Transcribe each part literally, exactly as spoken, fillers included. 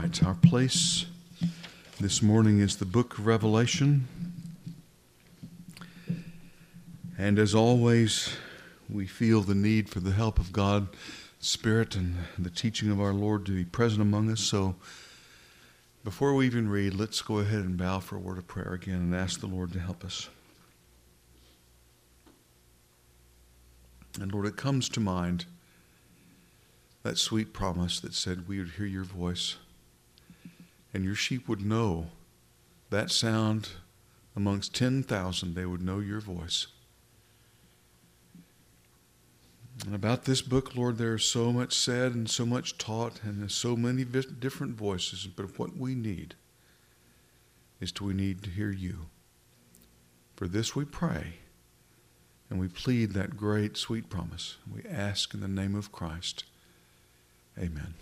right, our place this morning is the book of Revelation. And as always, we feel the need for the help of God's Spirit and the teaching of our Lord to be present among us. So before we even read, let's go ahead and bow for a word of prayer again and ask the Lord to help us. And Lord, it comes to mind that sweet promise that said we would hear your voice and your sheep would know that sound amongst ten thousand. They would know your voice. And about this book, Lord, there is so much said and so much taught and there's so many different voices. But what we need is to we need to hear you. For this we pray and we plead that great sweet promise. We ask in the name of Christ. Amen.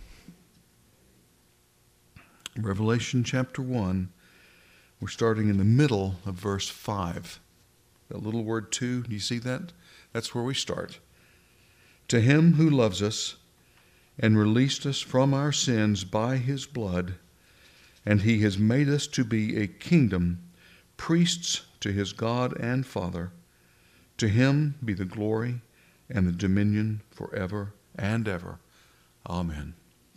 Revelation chapter one, we're starting in the middle of verse five. That little word two, do you see that? That's where we start. To him who loves us and released us from our sins by his blood, and he has made us to be a kingdom, priests to his God and Father, to him be the glory and the dominion forever and ever. Amen.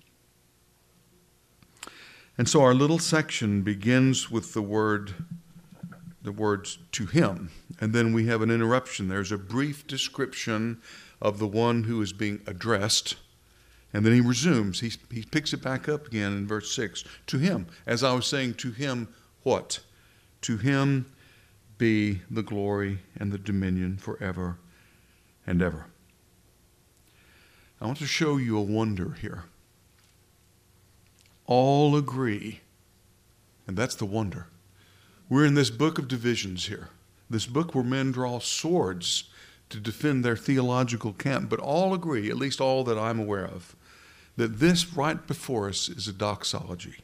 And so our little section begins with the word, the words to him. And then we have an interruption. There's a brief description of the one who is being addressed. And then he resumes. He, he picks it back up again in verse six. To him. As I was saying, to him what? To him be the glory and the dominion forever and ever. I want to show you a wonder here. All agree, and that's the wonder. We're in this book of divisions here, this book where men draw swords to defend their theological camp, but all agree, at least all that I'm aware of, that this right before us is a doxology.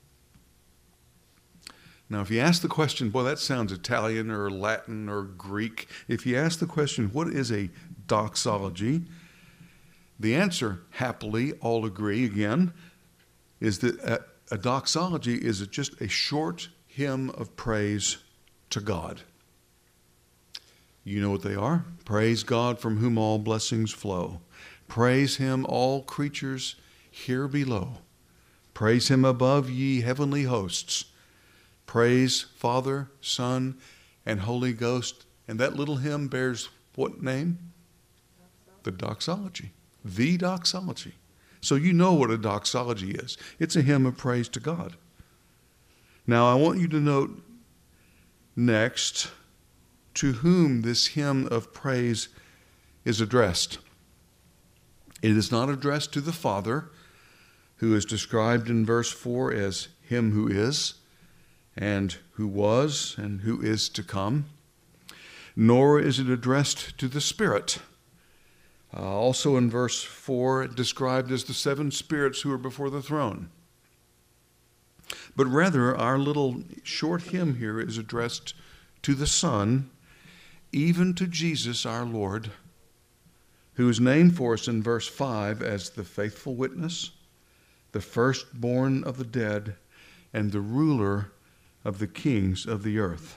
Now, if you ask the question, boy, that sounds Italian or Latin or Greek. If you ask the question, what is a doxology? The answer, happily, all agree again, is that a, a doxology is just a short hymn of praise to God. You know what they are. Praise God from whom all blessings flow. Praise him, all creatures here below. Praise him above, ye heavenly hosts. Praise Father, Son, and Holy Ghost. And that little hymn bears what name? The doxology. The doxology. So you know what a doxology is. It's a hymn of praise to God. Now I want you to note next to whom this hymn of praise is addressed. It is not addressed to the Father, who is described in verse four as him who is, and who was, and who is to come. Nor is it addressed to the Spirit. Uh, also in verse four, described as the seven spirits who are before the throne. But rather, our little short hymn here is addressed to the Son, even to Jesus our Lord, who is named for us in verse five as the faithful witness, the firstborn of the dead, and the ruler of the kings of the earth.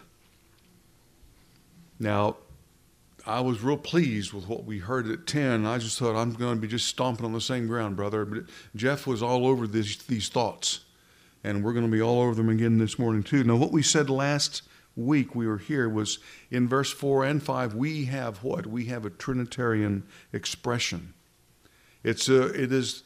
Now, I was real pleased with what we heard at ten. I just thought, I'm going to be just stomping on the same ground, brother. But Jeff was all over this, these thoughts. And we're going to be all over them again this morning too. Now, what we said last week we were here was in verse four and five, we have what? We have a Trinitarian expression. It's a, it is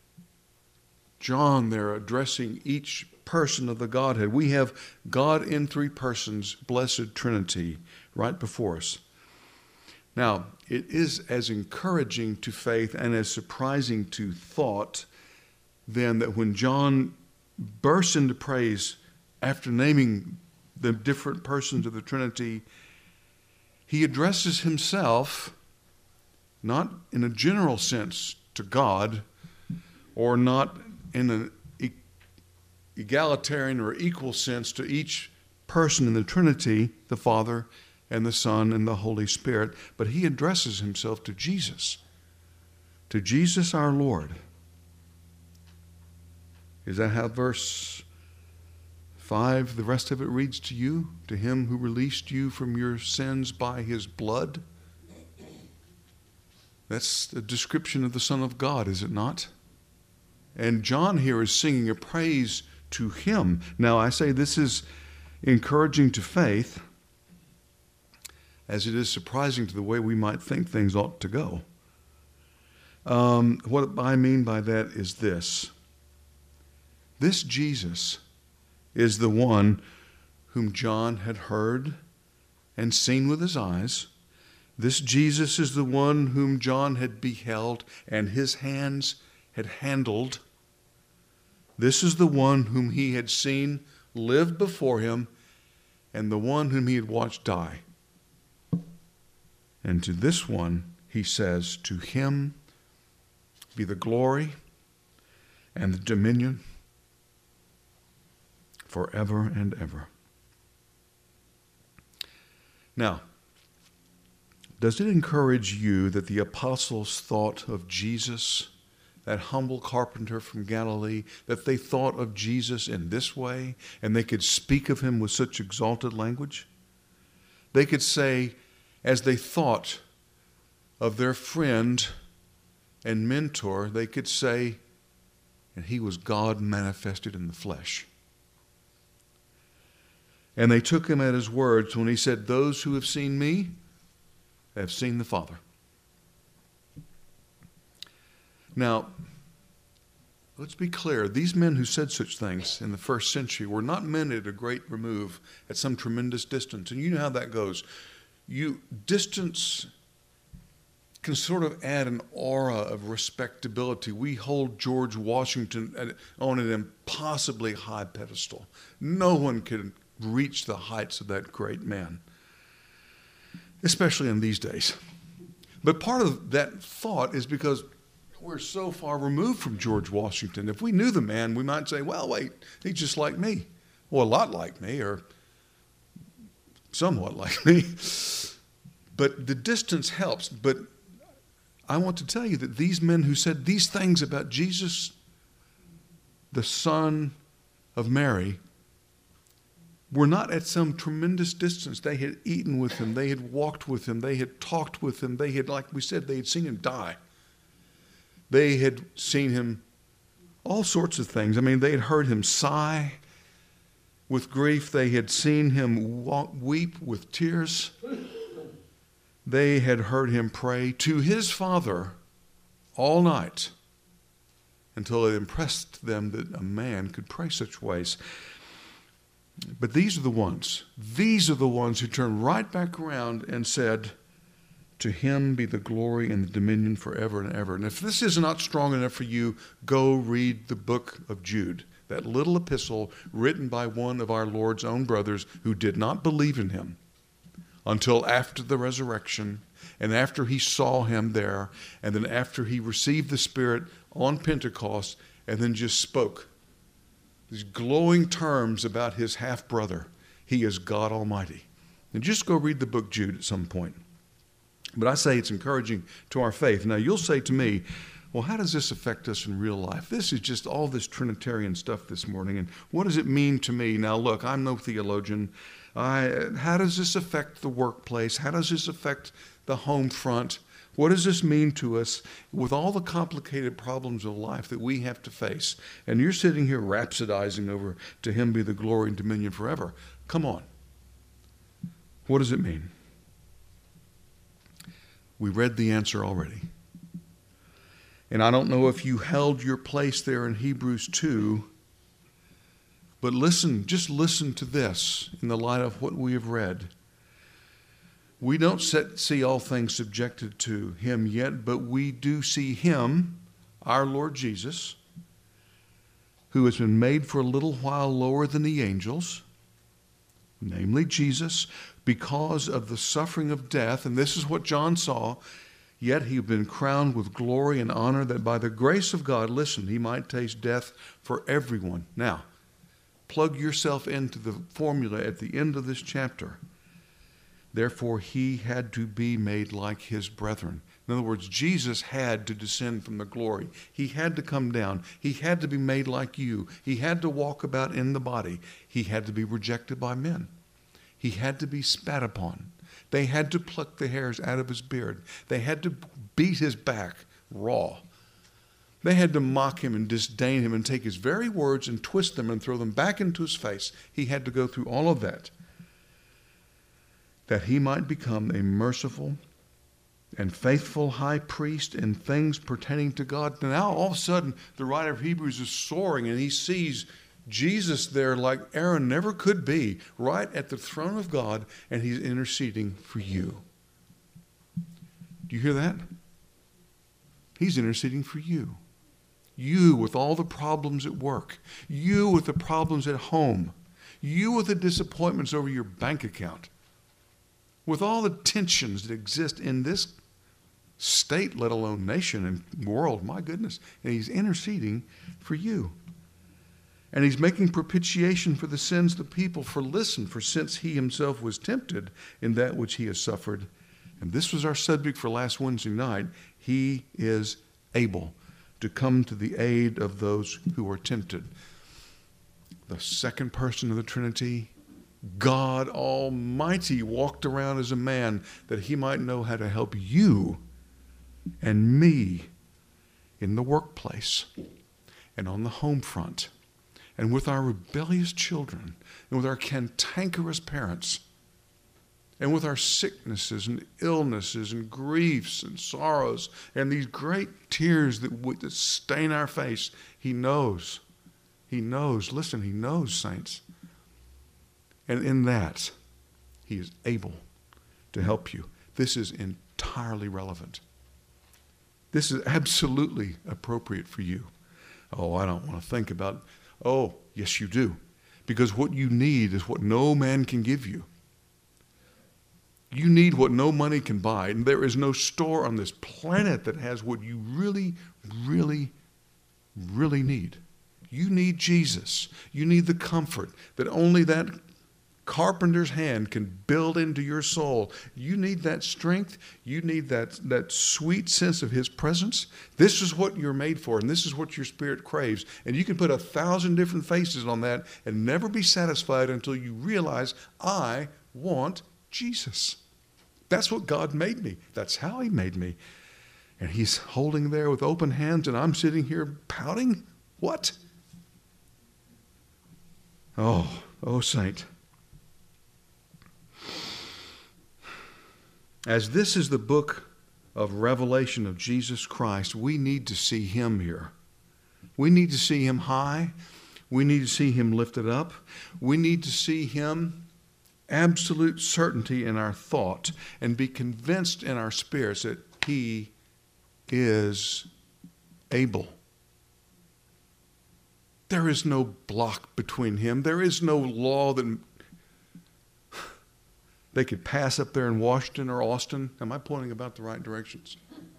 John there addressing each person of the Godhead. We have God in three persons, blessed Trinity, right before us. Now, it is as encouraging to faith and as surprising to thought then that when John bursts into praise after naming the different persons of the Trinity, he addresses himself not in a general sense to God or not in an egalitarian or equal sense to each person in the Trinity, the Father and the Son and the Holy Spirit, but he addresses himself to Jesus, to Jesus our Lord. Is that how verse five, the rest of it reads to you? To him who released you from your sins by his blood? That's a description of the Son of God, is it not? And John here is singing a praise to him. Now, I say this is encouraging to faith, as it is surprising to the way we might think things ought to go. Um, what I mean by that is this. This Jesus is the one whom John had heard and seen with his eyes. This Jesus is the one whom John had beheld and his hands had handled. This is the one whom he had seen live before him and the one whom he had watched die. And to this one, he says, to him be the glory and the dominion forever and ever. Now, does it encourage you that the apostles thought of Jesus, that humble carpenter from Galilee, that they thought of Jesus in this way, and they could speak of him with such exalted language? They could say, as they thought of their friend and mentor, they could say, and he was God manifested in the flesh. And they took him at his words when he said, those who have seen me have seen the Father. Now, let's be clear. These men who said such things in the first century were not men at a great remove, at some tremendous distance. And you know how that goes. You distance can sort of add an aura of respectability. We hold George Washington on an impossibly high pedestal. No one can reach the heights of that great man, especially in these days. But part of that thought is because we're so far removed from George Washington. If we knew the man, we might say, well, wait, he's just like me. Well, a lot like me, or somewhat like me. But the distance helps. But I want to tell you that these men who said these things about Jesus, the son of Mary, were not at some tremendous distance. They had eaten with him. They had walked with him. They had talked with him. They had, like we said, they had seen him die. They had seen him all sorts of things. I mean, they had heard him sigh with grief. They had seen him walk, weep with tears. They had heard him pray to his Father all night until it impressed them that a man could pray such ways. But these are the ones, these are the ones who turned right back around and said, to him be the glory and the dominion forever and ever. And if this is not strong enough for you, go read the book of Jude, that little epistle written by one of our Lord's own brothers who did not believe in him until after the resurrection and after he saw him there and then after he received the Spirit on Pentecost and then just spoke these glowing terms about his half-brother. He is God Almighty. And just go read the book Jude at some point. But I say it's encouraging to our faith. Now, you'll say to me, well, how does this affect us in real life? This is just all this Trinitarian stuff this morning, and what does it mean to me? Now, look, I'm no theologian. I, how does this affect the workplace? How does this affect the home front? What does this mean to us with all the complicated problems of life that we have to face? And you're sitting here rhapsodizing over, to him be the glory and dominion forever. Come on. What does it mean? We read the answer already. And I don't know if you held your place there in Hebrews two, but listen, just listen to this in the light of what we have read. We don't set, see all things subjected to him yet, but we do see him, our Lord Jesus, who has been made for a little while lower than the angels, namely Jesus, because of the suffering of death, and this is what John saw, yet he had been crowned with glory and honor that by the grace of God, listen, he might taste death for everyone. Now, plug yourself into the formula at the end of this chapter. Therefore, he had to be made like his brethren. In other words, Jesus had to descend from the glory. He had to come down. He had to be made like you. He had to walk about in the body. He had to be rejected by men. He had to be spat upon. They had to pluck the hairs out of his beard. They had to beat his back raw. They had to mock him and disdain him and take his very words and twist them and throw them back into his face. He had to go through all of that, that he might become a merciful and faithful high priest in things pertaining to God. Now all of a sudden, the writer of Hebrews is soaring, and he sees Jesus there like Aaron never could be, right at the throne of God, and he's interceding for you. Do you hear that? He's interceding for you. You with all the problems at work. You with the problems at home. You with the disappointments over your bank account. With all the tensions that exist in this state, let alone nation and world, my goodness. And he's interceding for you. And he's making propitiation for the sins of the people. For listen, for since he himself was tempted in that which he has suffered, and this was our subject for last Wednesday night, he is able to come to the aid of those who are tempted. The second person of the Trinity, God Almighty, walked around as a man that he might know how to help you and me in the workplace and on the home front and with our rebellious children and with our cantankerous parents and with our sicknesses and illnesses and griefs and sorrows and these great tears that, we, that stain our face. He knows. He knows. Listen, he knows, saints. And in that, he is able to help you. This is entirely relevant. This is absolutely appropriate for you. Oh, I don't want to think about, oh, yes, you do. Because what you need is what no man can give you. You need what no money can buy. And there is no store on this planet that has what you really, really, really need. You need Jesus. You need the comfort that only that carpenter's hand can build into your soul. You need that strength. You need that, that sweet sense of his presence. This is what you're made for, and this is what your spirit craves. And you can put a thousand different faces on that and never be satisfied until you realize, I want Jesus. That's what God made me. That's how he made me. And he's holding there with open hands, and I'm sitting here pouting? What? Oh, oh, saint. As this is the book of revelation of Jesus Christ, we need to see him here. We need to see him high. We need to see him lifted up. We need to see him absolute certainty in our thought and be convinced in our spirits that he is able. There is no block between him. There is no law that they could pass up there in Washington or Austin. Am I pointing about the right directions?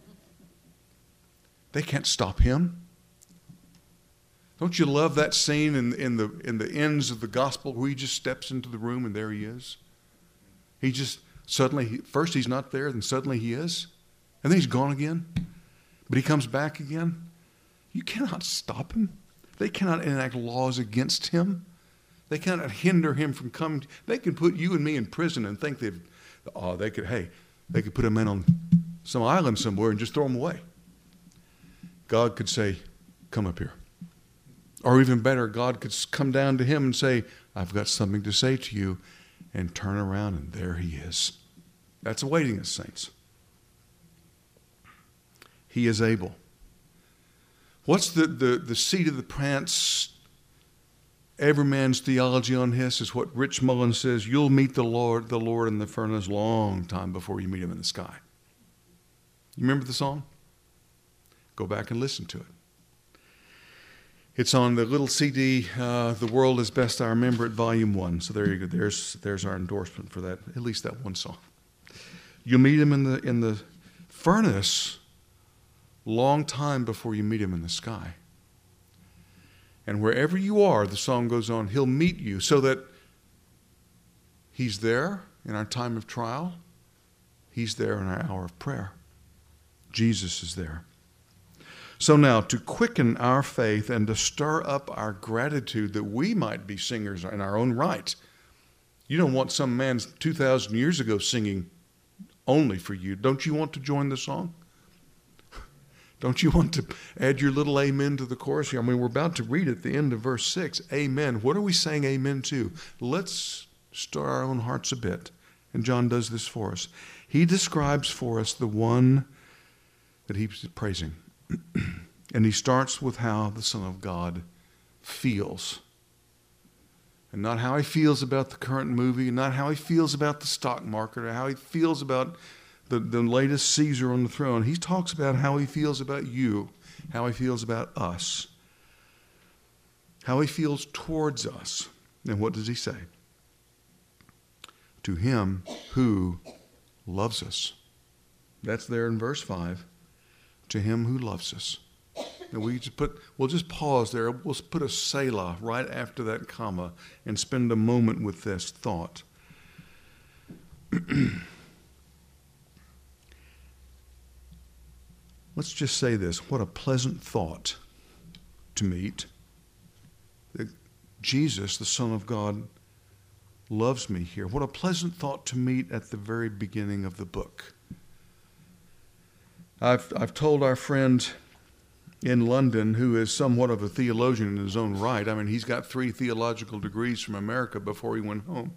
They can't stop him. Don't you love that scene in, in the in the ends of the gospel where he just steps into the room and there he is? He just suddenly, first he's not there, then suddenly he is. And then he's gone again. But he comes back again. You cannot stop him. They cannot enact laws against him. They cannot hinder him from coming. They can put you and me in prison and think they've, oh, they could, hey, they could put a man on some island somewhere and just throw him away. God could say, come up here. Or even better, God could come down to him and say, I've got something to say to you, and turn around and there he is. That's awaiting us, saints. He is able. What's the, the, the seat of the pants? Every man's theology on this is what Rich Mullins says, you'll meet the Lord, the Lord in the furnace long time before you meet him in the sky. You remember the song? Go back and listen to it. It's on the little C D, uh, The World is Best I Remember It, Volume one. So there you go. There's, there's our endorsement for that, at least that one song. You'll meet him in the, in the furnace long time before you meet him in the sky. And wherever you are, the song goes on, he'll meet you so that he's there in our time of trial. He's there in our hour of prayer. Jesus is there. So now, to quicken our faith and to stir up our gratitude that we might be singers in our own right. You don't want some man two thousand years ago singing only for you. Don't you want to join the song? Don't you want to add your little amen to the chorus here? I mean, we're about to read at the end of verse six. Amen. What are we saying amen to? Let's stir our own hearts a bit. And John does this for us. He describes for us the one that he's praising. And he starts with how the Son of God feels. And not how he feels about the current movie, not how he feels about the stock market, or how he feels about the, the latest Caesar on the throne. He talks about how he feels about you, how he feels about us, how he feels towards us. And what does he say? To him who loves us. That's there in verse five. To him who loves us. And we just put, we'll just pause there. We'll put a Selah right after that comma and spend a moment with this thought. Let's just say this. What a pleasant thought to meet that Jesus, the Son of God, loves me here. What a pleasant thought to meet at the very beginning of the book. I've, I've told our friend in London, who is somewhat of a theologian in his own right. I mean, he's got three theological degrees from America before he went home.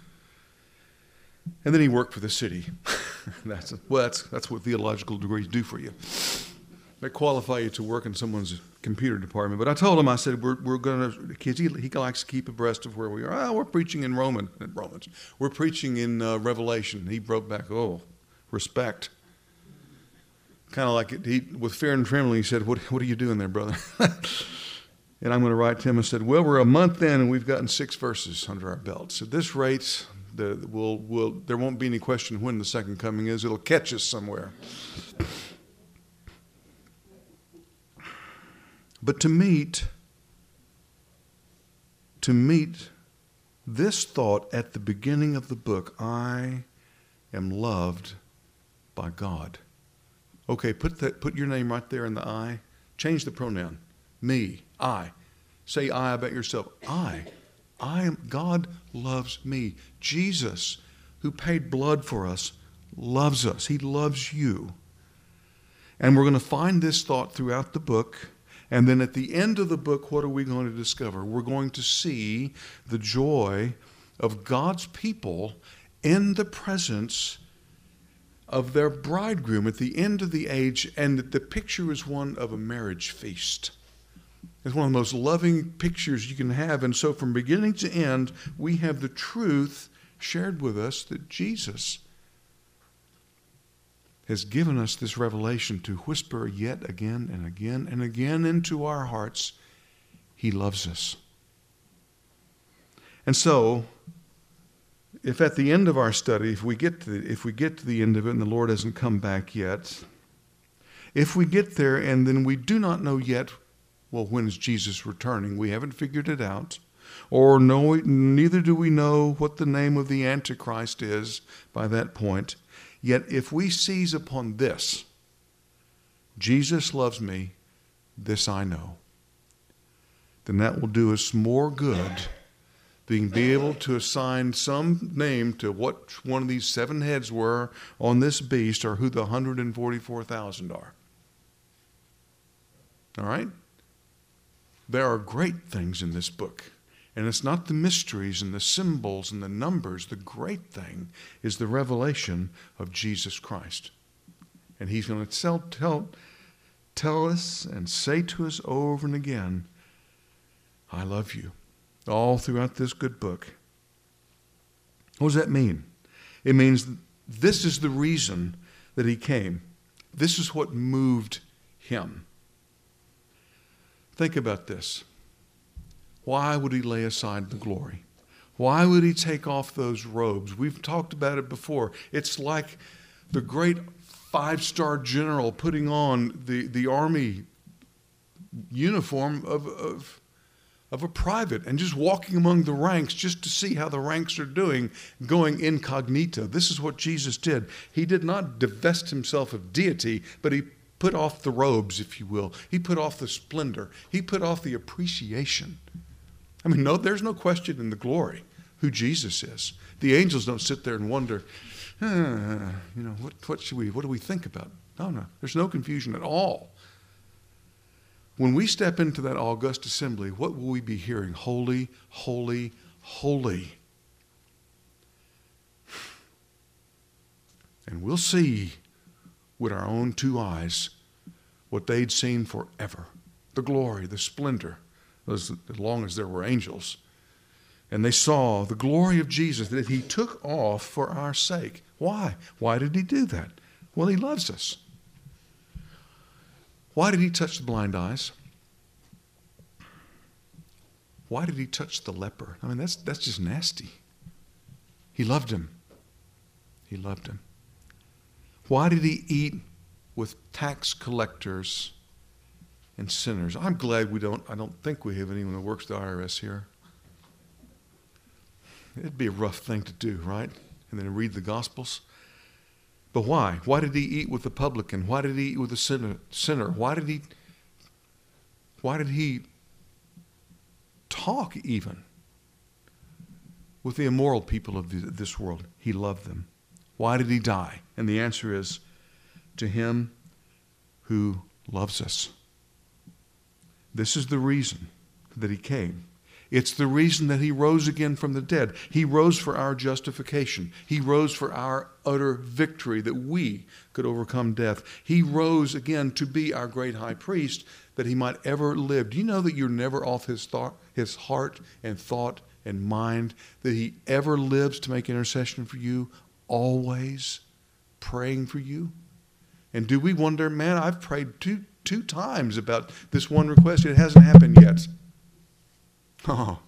And then he worked for the city. that's a, well, that's, that's what theological degrees do for you. They qualify you to work in someone's computer department. But I told him, I said, we're, we're going to, because he, he likes to keep abreast of where we are. Oh, we're preaching in Roman, Romans. We're preaching in uh, Revelation. He broke back, oh, respect. Kind of like it, he, with fear and trembling, he said, what, what are you doing there, brother? And I'm going to write to him and said, well, we're a month in and we've gotten six verses under our belts. At this rate, the, we'll, we'll, there won't be any question when the second coming is. It'll catch us somewhere. But to meet, to meet this thought at the beginning of the book, I am loved by God. Okay, put that. Put your name right there in the I. Change the pronoun. Me, I. Say I about yourself. I. I am. God loves me. Jesus, who paid blood for us, loves us. He loves you. And we're going to find this thought throughout the book. And then at the end of the book, what are we going to discover? We're going to see the joy of God's people in the presence of their bridegroom at the end of the age, and the picture is one of a marriage feast. It's one of the most loving pictures you can have. And so from beginning to end, we have the truth shared with us that Jesus has given us this revelation to whisper yet again and again and again into our hearts, he loves us. And so, if at the end of our study, if we get to the, if we get to the end of it and the Lord hasn't come back yet, if we get there and then we do not know yet, well, when is Jesus returning? We haven't figured it out. Or no, neither do we know what the name of the Antichrist is by that point. Yet if we seize upon this, Jesus loves me, this I know, then that will do us more good than be able to assign some name to what one of these seven heads were on this beast, or who the one hundred forty-four thousand are. All right? There are great things in this book. And it's not the mysteries and the symbols and the numbers. The great thing is the revelation of Jesus Christ. And he's going to tell, tell, tell us and say to us over and again, I love you, all throughout this good book. What does that mean? It means this is the reason that he came. This is what moved him. Think about this. Why would he lay aside the glory? Why would he take off those robes? We've talked about it before. It's like the great five-star general putting on the, the army uniform of, of, of a private and just walking among the ranks just to see how the ranks are doing, going incognito. This is what Jesus did. He did not divest himself of deity, but he put off the robes, if you will. He put off the splendor. He put off the appreciation. I mean, no, there's no question in the glory who Jesus is. The angels don't sit there and wonder, ah, you know, what, what should we, what do we think about? No, no, there's no confusion at all. When we step into that august assembly, what will we be hearing? Holy, holy, holy. And we'll see with our own two eyes what they'd seen forever. The glory, the splendor, as long as there were angels. And they saw the glory of Jesus that he took off for our sake. Why? Why did he do that? Well, he loves us. Why did he touch the blind eyes? Why did he touch the leper? I mean, that's that's just nasty. He loved him. He loved him. Why did he eat with tax collectors and sinners? I'm glad we don't, I don't think we have anyone that works the I R S here. It'd be a rough thing to do, right? And then read the Gospels. But why? Why did he eat with the publican? Why did he eat with the sinner? sinner? Why did he, why did he talk even with the immoral people of this world? He loved them. Why did he die? And the answer is, to him who loves us. This is the reason that he came. It's the reason that he rose again from the dead. He rose for our justification. He rose for our utter victory, that we could overcome death. He rose again to be our great high priest, that he might ever live. Do you know that you're never off his thought, his heart and thought and mind, that he ever lives to make intercession for you, always praying for you? And do we wonder, man, I've prayed two two times about this one request. It hasn't happened yet. Oh.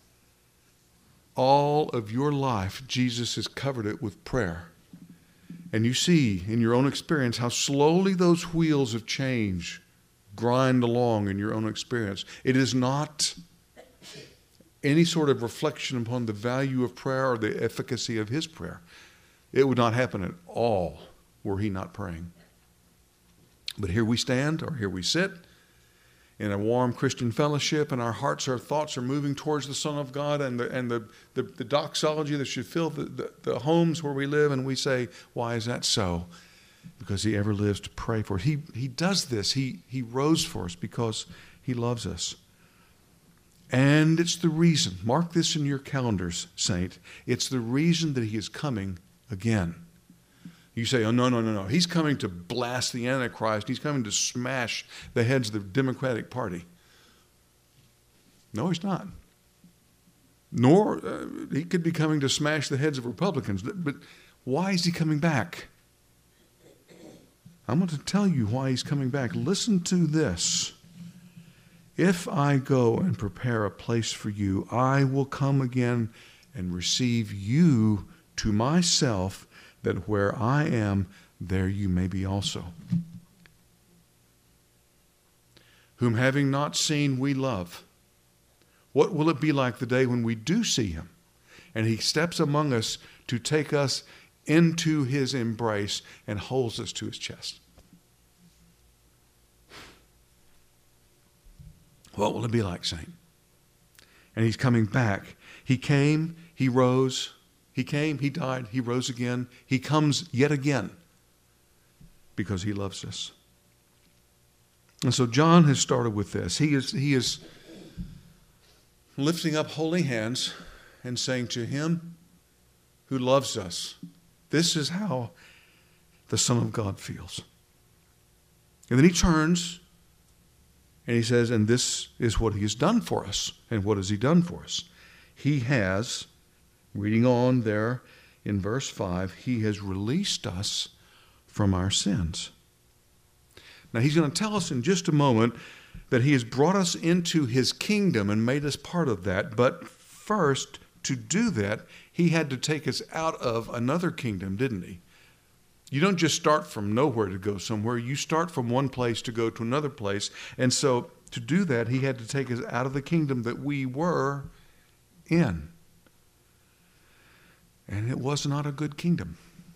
All of your life, Jesus has covered it with prayer. And you see in your own experience how slowly those wheels of change grind along in your own experience. It is not any sort of reflection upon the value of prayer or the efficacy of his prayer. It would not happen at all were he not praying. But here we stand, or here we sit, in a warm Christian fellowship, and our hearts, our thoughts are moving towards the Son of God and the and the, the, the doxology that should fill the, the, the homes where we live, and we say, why is that so? Because he ever lives to pray for us. He, he does this. He, he rose for us because he loves us. And it's the reason, mark this in your calendars, saint, it's the reason that he is coming again. You say, oh, no, no, no, no. He's coming to blast the Antichrist. He's coming to smash the heads of the Democratic Party. No, he's not. Nor, uh, he could be coming to smash the heads of Republicans. But why is he coming back? I'm going to tell you why he's coming back. Listen to this. If I go and prepare a place for you, I will come again and receive you to myself, that where I am, there you may be also. Whom having not seen, we love. What will it be like the day when we do see him, and he steps among us to take us into his embrace and holds us to his chest? What will it be like, saint? And he's coming back. He came, he rose. He came, he died, he rose again. He comes yet again because he loves us. And so John has started with this. He is, he is lifting up holy hands and saying to him who loves us, this is how the Son of God feels. And then he turns and he says, and this is what he has done for us. And what has he done for us? He has, reading on there in verse five, he has released us from our sins. Now he's going to tell us in just a moment that he has brought us into his kingdom and made us part of that. But first, to do that, he had to take us out of another kingdom, didn't he? You don't just start from nowhere to go somewhere. You start from one place to go to another place. And so to do that, he had to take us out of the kingdom that we were in. And it was not a good kingdom.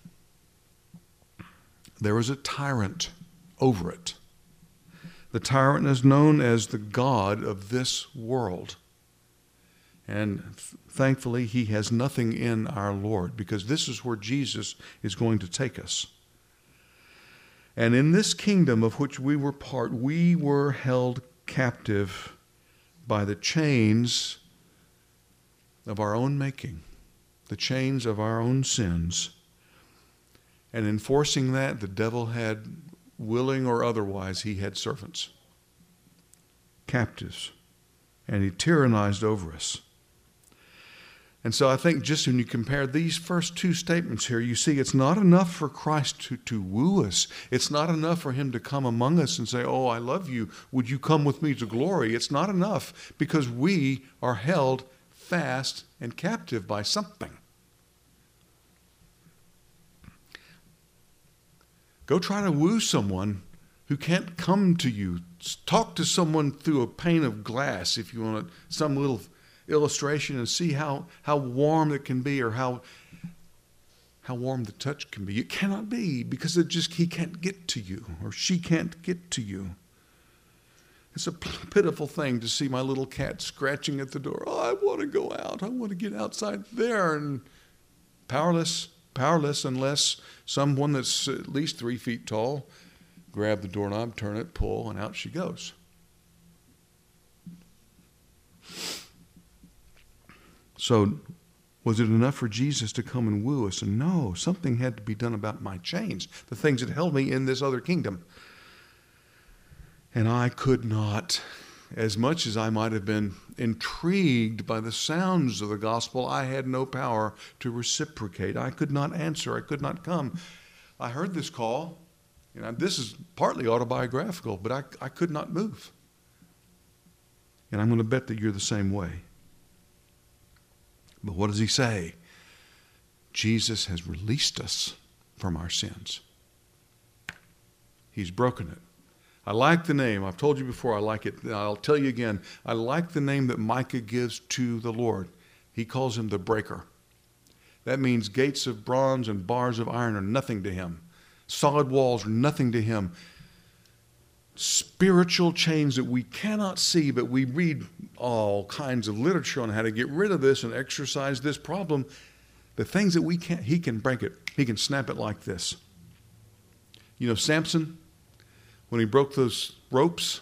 There was a tyrant over it. The tyrant is known as the god of this world. And th- thankfully, he has nothing in our Lord, because this is where Jesus is going to take us. And in this kingdom of which we were part, we were held captive by the chains of our own making, the chains of our own sins. And enforcing that, the devil had, willing or otherwise, he had servants, captives, and he tyrannized over us. And so I think just when you compare these first two statements here, you see it's not enough for Christ to, to woo us. It's not enough for him to come among us and say, oh, I love you. Would you come with me to glory? It's not enough, because we are held fast and captive by something. Go try to woo someone who can't come to you. Talk to someone through a pane of glass, if you want some little illustration, and see how, how warm it can be, or how how warm the touch can be. It cannot be, because it just he can't get to you, or she can't get to you. It's a pitiful thing to see my little cat scratching at the door. Oh, I want to go out. I want to get outside there. And powerless, powerless unless someone that's at least three feet tall grab the doorknob, turn it, pull, and out she goes. So was it enough for Jesus to come and woo us? And no, something had to be done about my chains, the things that held me in this other kingdom. And I could not, as much as I might have been intrigued by the sounds of the gospel, I had no power to reciprocate. I could not answer. I could not come. I heard this call. You know, this is partly autobiographical, but I, I could not move. And I'm going to bet that you're the same way. But what does he say? Jesus has released us from our sins. He's broken it. I like the name. I've told you before I like it. I'll tell you again. I like the name that Micah gives to the Lord. He calls him the breaker. That means gates of bronze and bars of iron are nothing to him. Solid walls are nothing to him. Spiritual chains that we cannot see, but we read all kinds of literature on how to get rid of this and exorcise this problem. The things that we can't, he can break it. He can snap it like this. You know, Samson, when he broke those ropes,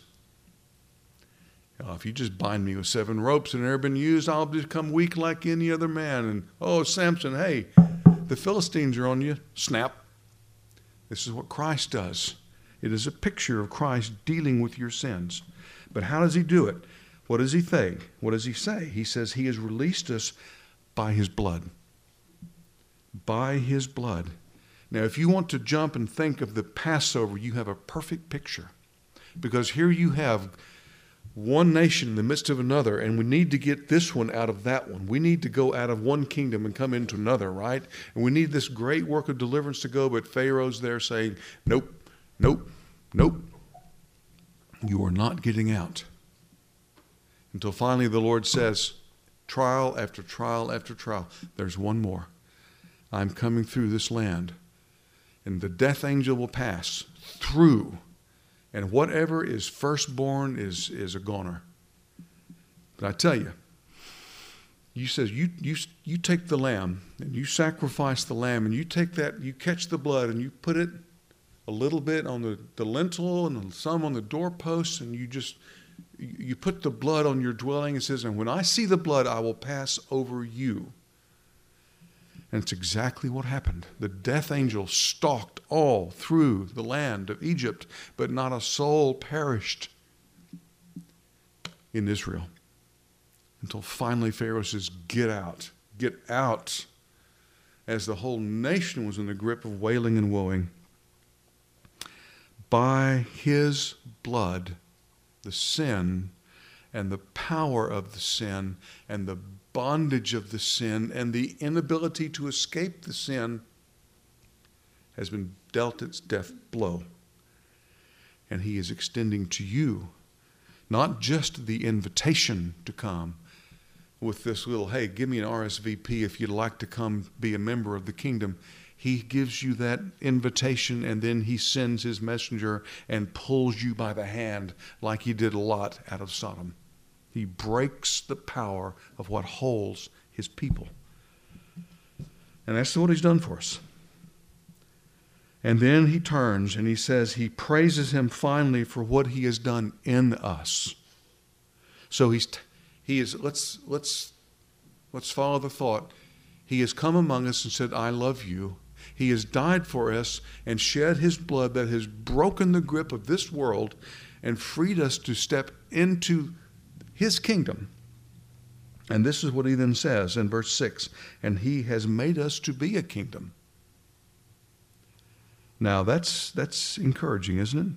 oh, if you just bind me with seven ropes that have never been used, I'll become weak like any other man. And, oh, Samson, hey, the Philistines are on you. Snap. This is what Christ does. It is a picture of Christ dealing with your sins. But how does he do it? What does he think? What does he say? He says he has released us by his blood. By his blood. Now, if you want to jump and think of the Passover, you have a perfect picture. Because here you have one nation in the midst of another, and we need to get this one out of that one. We need to go out of one kingdom and come into another, right? And we need this great work of deliverance to go, but Pharaoh's there saying, nope, nope, nope. You are not getting out. Until finally the Lord says, trial after trial after trial, there's one more. I'm coming through this land, and the death angel will pass through, and whatever is firstborn is, is a goner. But I tell you, you says you you you take the lamb and you sacrifice the lamb, and you take that, you catch the blood and you put it a little bit on the, the lintel and some on the doorposts, and you just you put the blood on your dwelling. It says, and when I see the blood, I will pass over you. And it's exactly what happened. The death angel stalked all through the land of Egypt, but not a soul perished in Israel. Until finally Pharaoh says, get out, get out, as the whole nation was in the grip of wailing and woeing. By his blood, the sin and the power of the sin and the bondage of the sin and the inability to escape the sin has been dealt its death blow. And he is extending to you not just the invitation to come with this little, hey, give me an R S V P if you'd like to come be a member of the kingdom. He gives you that invitation, and then he sends his messenger and pulls you by the hand like he did Lot out of Sodom. He breaks the power of what holds his people. And that's what he's done for us. And then he turns and he says he praises him finally for what he has done in us. So he's he is let's let's let's follow the thought. He has come among us and said, I love you. He has died for us and shed his blood that has broken the grip of this world and freed us to step into his kingdom. And this is what he then says in verse six, and he has made us to be a kingdom. Now, that's that's encouraging, isn't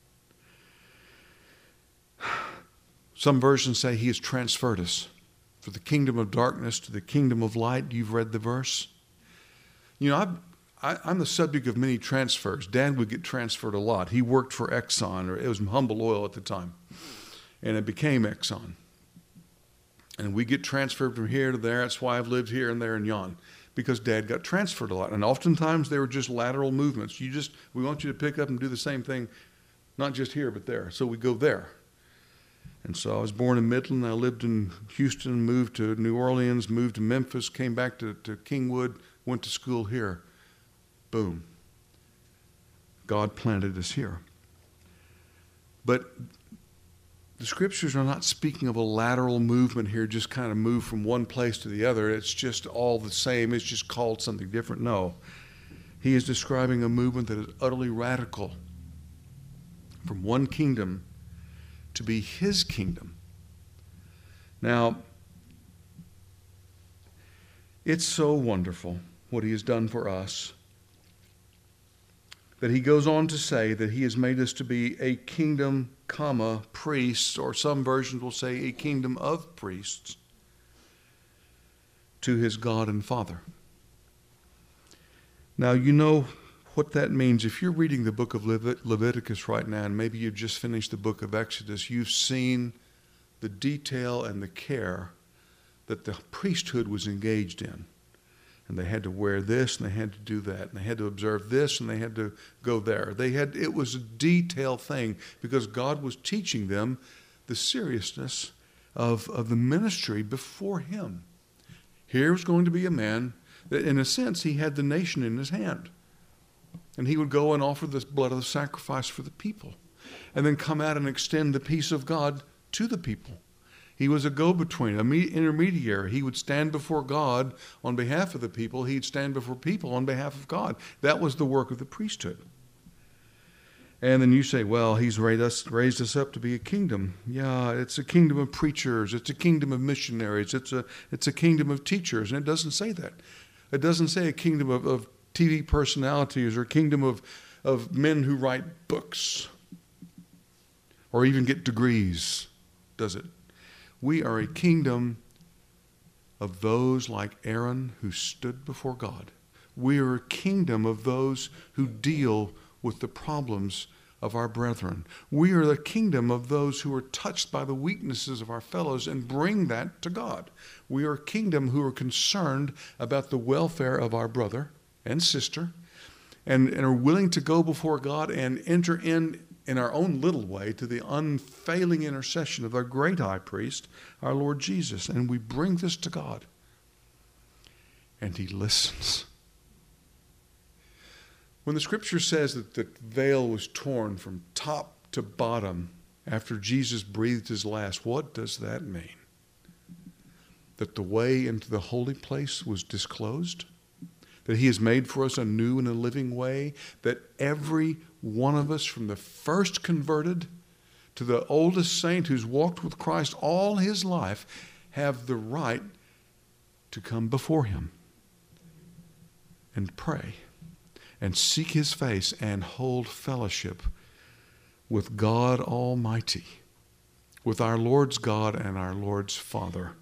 it? Some versions say he has transferred us from the kingdom of darkness to the kingdom of light. You've read the verse. You know, I've, I, I'm the subject of many transfers. Dad would get transferred a lot. He worked for Exxon, or it was Humble Oil at the time, and it became Exxon. And we get transferred from here to there. That's why I've lived here and there and yon. Because Dad got transferred a lot. And oftentimes they were just lateral movements. You just, we want you to pick up and do the same thing, not just here, but there. So we go there. And so I was born in Midland. I lived in Houston, moved to New Orleans, moved to Memphis, came back to, to Kingwood, went to school here. Boom. God planted us here. But the scriptures are not speaking of a lateral movement here, just kind of move from one place to the other. It's just all the same. It's just called something different. No. He is describing a movement that is utterly radical from one kingdom to be his kingdom. Now, it's so wonderful what he has done for us that he goes on to say that he has made us to be a kingdom, comma, priests, or some versions will say a kingdom of priests, to his God and Father. Now, you know what that means. If you're reading the book of Levit- Leviticus right now, and maybe you've just finished the book of Exodus, you've seen the detail and the care that the priesthood was engaged in. And they had to wear this, and they had to do that, and they had to observe this, and they had to go there. They had it was a detailed thing because God was teaching them the seriousness of, of the ministry before him. Here was going to be a man that, in a sense, he had the nation in his hand. And he would go and offer the blood of the sacrifice for the people, and then come out and extend the peace of God to the people. He was a go-between, an intermediary. He would stand before God on behalf of the people. He'd stand before people on behalf of God. That was the work of the priesthood. And then you say, well, he's raised us, raised us up to be a kingdom. Yeah, it's a kingdom of preachers. It's a kingdom of missionaries. It's a, it's a kingdom of teachers. And it doesn't say that. It doesn't say a kingdom of, of T V personalities or a kingdom of, of men who write books or even get degrees, does it? We are a kingdom of those like Aaron who stood before God. We are a kingdom of those who deal with the problems of our brethren. We are the kingdom of those who are touched by the weaknesses of our fellows and bring that to God. We are a kingdom who are concerned about the welfare of our brother and sister and, and are willing to go before God and enter in in our own little way to the unfailing intercession of our great high priest, our Lord Jesus. And we bring this to God. And he listens. When the scripture says that the veil was torn from top to bottom after Jesus breathed his last, what does that mean? That the way into the holy place was disclosed? That he has made for us a new and a living way? That every one of us, from the first converted to the oldest saint who's walked with Christ all his life, have the right to come before him and pray and seek his face and hold fellowship with God Almighty, with our Lord's God and our Lord's Father.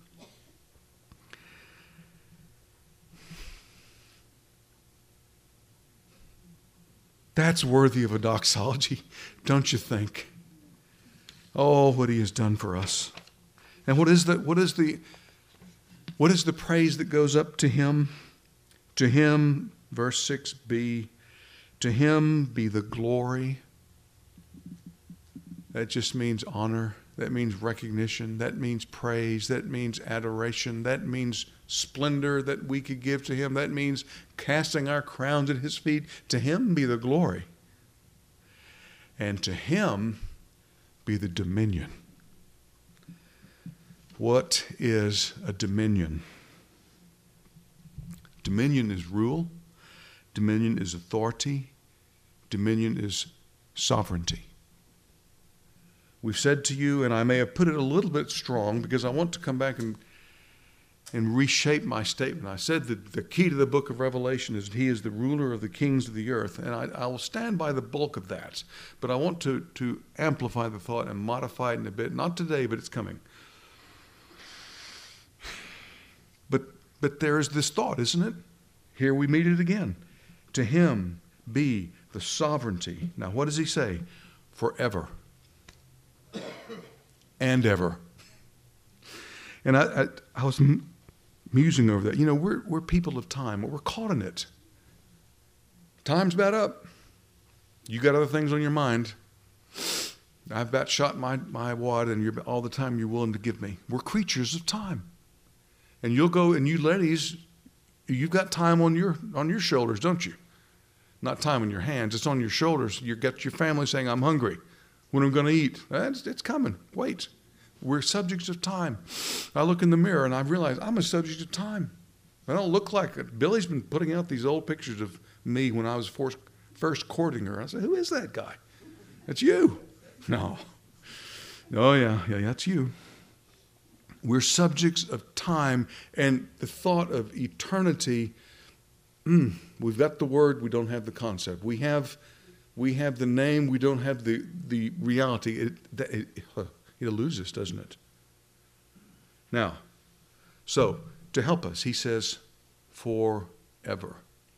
That's worthy of a doxology, don't you think? Oh, what he has done for us. And what is the what is the what is the praise that goes up to him? To him, verse six b, to him be the glory. That just means honor. That means recognition. That means praise. That means adoration. That means splendor that we could give to him. That means casting our crowns at his feet. To him be the glory. And to him be the dominion. What is a dominion? Dominion is rule. Dominion is authority. Dominion is sovereignty. We've said to you, and I may have put it a little bit strong because I want to come back and and reshape my statement. I said that the key to the book of Revelation is that he is the ruler of the kings of the earth, and I, I will stand by the bulk of that. But I want to, to amplify the thought and modify it in a bit. Not today, but it's coming. But but there is this thought, isn't it? Here we meet it again. To him be the sovereignty. Now what does he say? Forever. And ever. And I, I, I was m- musing over that. You know, we're we're people of time. We're caught in it. Time's about up. You got other things on your mind. I've about shot my, my wad, and you're all the time you're willing to give me. We're creatures of time. And you'll go, and you ladies, you've got time on your on your shoulders, don't you? Not time on your hands. It's on your shoulders. You've got your family saying, I'm hungry. When I'm going to eat? It's, it's coming. Wait. We're subjects of time. I look in the mirror and I realize I'm a subject of time. I don't look like it. Billy's been putting out these old pictures of me when I was first, first courting her. I said, who is that guy? That's you. No. Oh, yeah, yeah, that's you. We're subjects of time, and the thought of eternity, mm, we've got the word, we don't have the concept. We have We have the name, we don't have the, the reality. It, it, it eludes us, doesn't it? Now, so, to help us, he says, forever.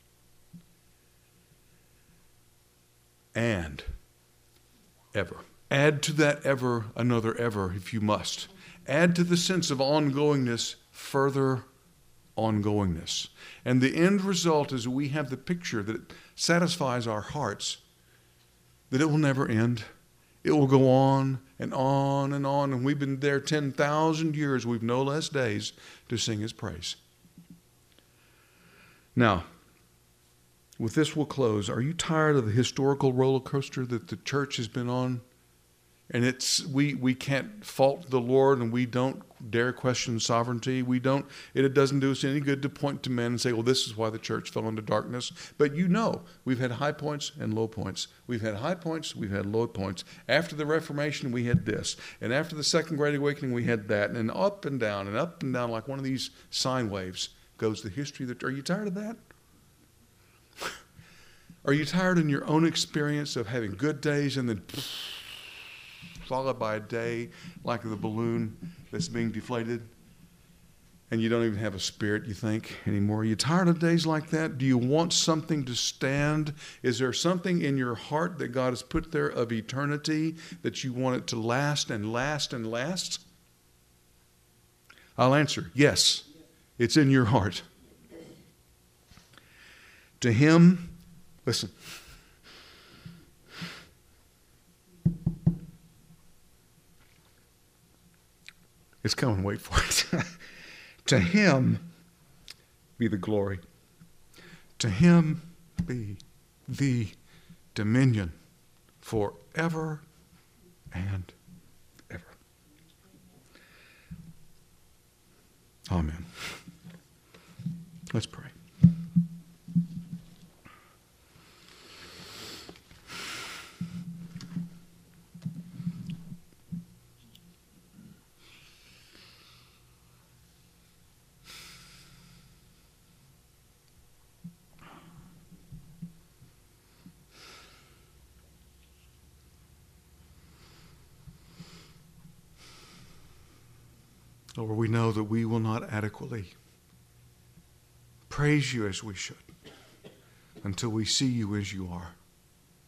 And ever. Add to that ever another ever, if you must. Add to the sense of ongoingness, further ongoingness. And the end result is we have the picture that satisfies our hearts, that it will never end. It will go on and on and on. And we've been there ten thousand years. We've no less days to sing his praise. Now, with this we'll close. Are you tired of the historical roller coaster that the church has been on? And it's we we can't fault the Lord, and we don't dare question sovereignty. We don't. It, it doesn't do us any good to point to men and say, well, this is why the church fell into darkness. But you know, we've had high points and low points. We've had high points, we've had low points. After the Reformation, we had this. And after the Second Great Awakening, we had that. And up and down and up and down like one of these sine waves goes the history. That, are you tired of that? Are you tired in your own experience of having good days and then followed by a day like the balloon that's being deflated, and you don't even have a spirit, you think, anymore? Are you tired of days like that? Do you want something to stand? Is there something in your heart that God has put there of eternity that you want it to last and last and last? I'll answer, yes, it's in your heart. To him, listen, it's coming, wait for it. To him be the glory. To him be the dominion forever and ever. Amen. Let's pray. Lord, we know that we will not adequately praise you as we should until we see you as you are.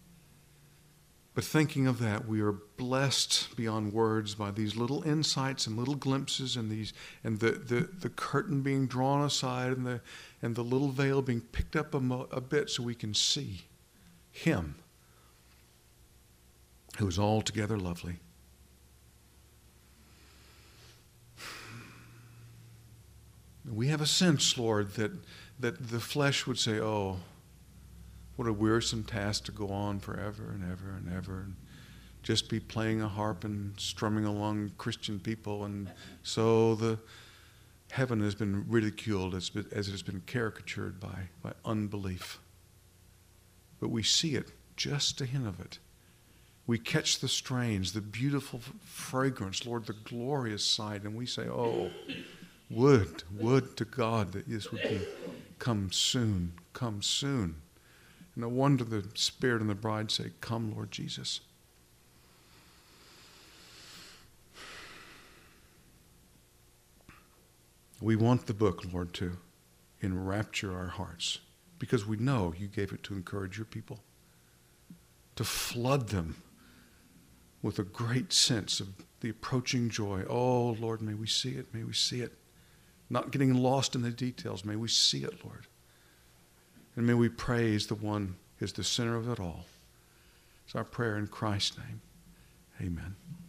But thinking of that, we are blessed beyond words by these little insights and little glimpses, and these and the, the, the curtain being drawn aside, and the and the little veil being picked up a, mo, a bit so we can see Him who is altogether lovely. We have a sense, Lord, that that the flesh would say, "Oh, what a wearisome task to go on forever and ever and ever, and just be playing a harp and strumming along Christian people." And so the heaven has been ridiculed as, as it has been caricatured by, by unbelief. But we see it, just a hint of it. We catch the strains, the beautiful fragrance, Lord, the glorious sight, and we say, "Oh, would, would to God that this would be, come soon, come soon." No wonder the Spirit and the bride say, "Come, Lord Jesus." We want the book, Lord, to enrapture our hearts, because we know you gave it to encourage your people, to flood them with a great sense of the approaching joy. Oh, Lord, may we see it, may we see it. Not getting lost in the details, may we see it, Lord. And may we praise the one who is the center of it all. It's our prayer in Christ's name. Amen.